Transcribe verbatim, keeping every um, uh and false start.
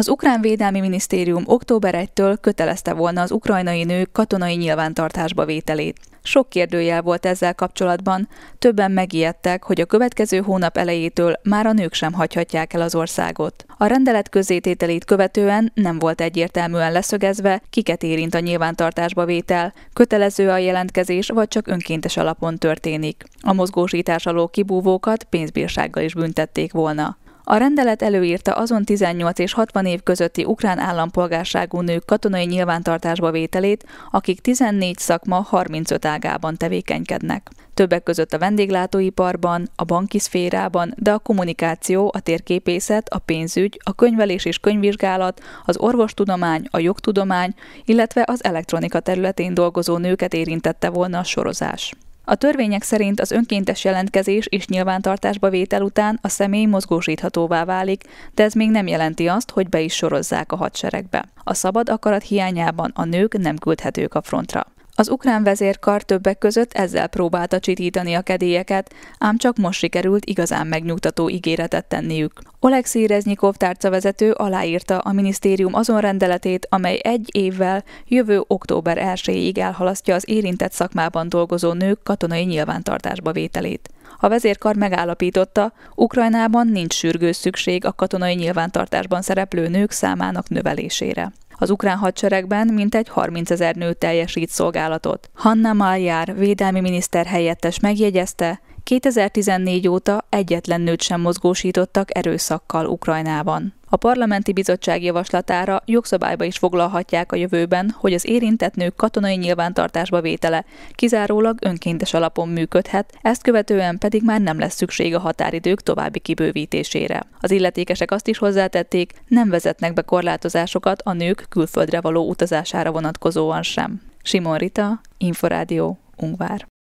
Az ukrán védelmi minisztérium október elsejétől kötelezte volna az ukrajnai nők katonai nyilvántartásba vételét. Sok kérdőjel volt ezzel kapcsolatban, többen megijedtek, hogy a következő hónap elejétől már a nők sem hagyhatják el az országot. A rendelet közzétételét követően nem volt egyértelműen leszögezve, kiket érint a nyilvántartásba vétel, kötelező a jelentkezés vagy csak önkéntes alapon történik. A mozgósítás alól kibúvókat pénzbírsággal is büntették volna. A rendelet előírta azon tizennyolc és hatvan év közötti ukrán állampolgárságú nők katonai nyilvántartásba vételét, akik tizennégy szakma harmincöt ágában tevékenykednek. Többek között a vendéglátóiparban, a banki szférában, de a kommunikáció, a térképészet, a pénzügy, a könyvelés és könyvvizsgálat, az orvostudomány, a jogtudomány, illetve az elektronika területén dolgozó nőket érintette volna a sorozás. A törvények szerint az önkéntes jelentkezés és nyilvántartásba vétel után a személy mozgósíthatóvá válik, de ez még nem jelenti azt, hogy be is sorozzák a hadseregbe. A szabad akarat hiányában a nők nem küldhetők a frontra. Az ukrán vezérkar többek között ezzel próbálta csitítani a kedélyeket, ám csak most sikerült igazán megnyugtató ígéretet tenniük. Oleksij Reznyikov tárcavezető aláírta a minisztérium azon rendeletét, amely egy évvel jövő október elsejéig elhalasztja az érintett szakmában dolgozó nők katonai nyilvántartásba vételét. A vezérkar megállapította, Ukrajnában nincs sürgős szükség a katonai nyilvántartásban szereplő nők számának növelésére. Az ukrán hadseregben mintegy harmincezer nő teljesít szolgálatot. Hanna Maljár védelmi miniszter helyettes megjegyezte, kétezer-tizennégy óta egyetlen nőt sem mozgósítottak erőszakkal Ukrajnában. A parlamenti bizottság javaslatára jogszabályba is foglalhatják a jövőben, hogy az érintett nők katonai nyilvántartásba vétele kizárólag önkéntes alapon működhet, ezt követően pedig már nem lesz szükség a határidők további kibővítésére. Az illetékesek azt is hozzátették, nem vezetnek be korlátozásokat a nők külföldre való utazására vonatkozóan sem. Simon Rita, Inforádió, Ungvár.